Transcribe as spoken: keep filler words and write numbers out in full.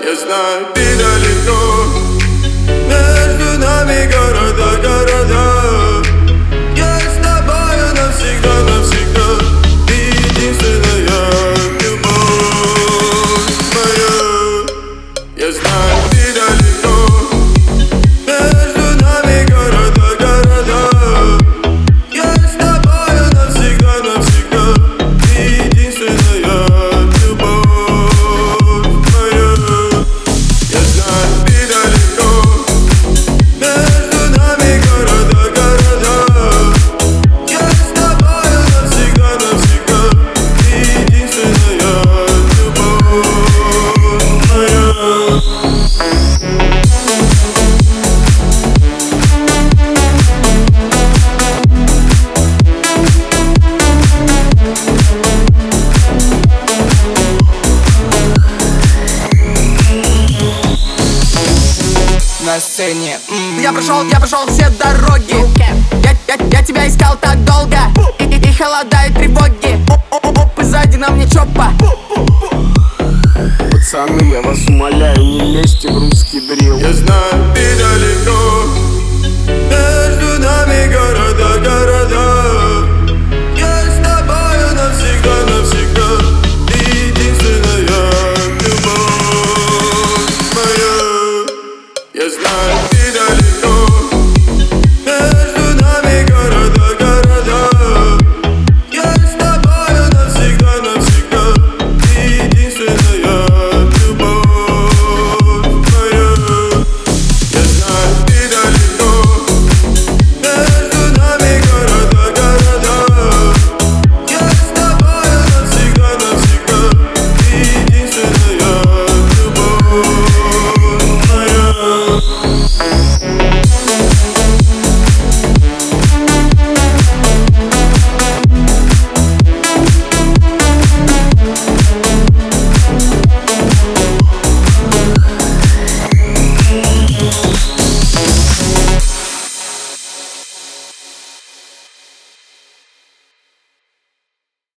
Я знаю, ты далеко, между нами города, города. Я с тобою навсегда, навсегда. Ты единственная любовь моя. Я знаю, ты далеко, между нами города, города. Я с тобою навсегда, навсегда. Ты единственная любовь моя. Я знаю, ты далеко, между нами города, города. Я с тобою навсегда, навсегда. Ты единственная любовь моя. На сцене м-м. Я прошел, я прошел все дороги. я, я, я тебя искал так долго. И, и, и холодают тревоги. Оп-оп-оп, и сзади на мне чопа. Пацаны, я вас умоляю, не лезьте в русский дрил. Я знаю, ты далеко,